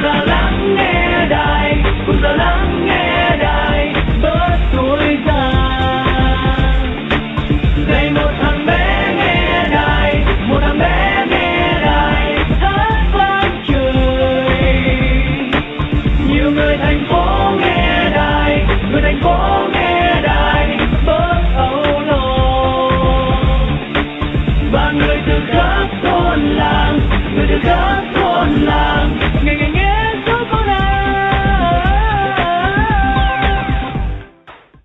giờ lắng nghe đài, cùng giờ lắng nghe đài bớt tuổi già. Này một thằng bé nghe đài, một thằng bé nghe đài hát vang trời. Nhiều người thành phố nghe đài, người thành phố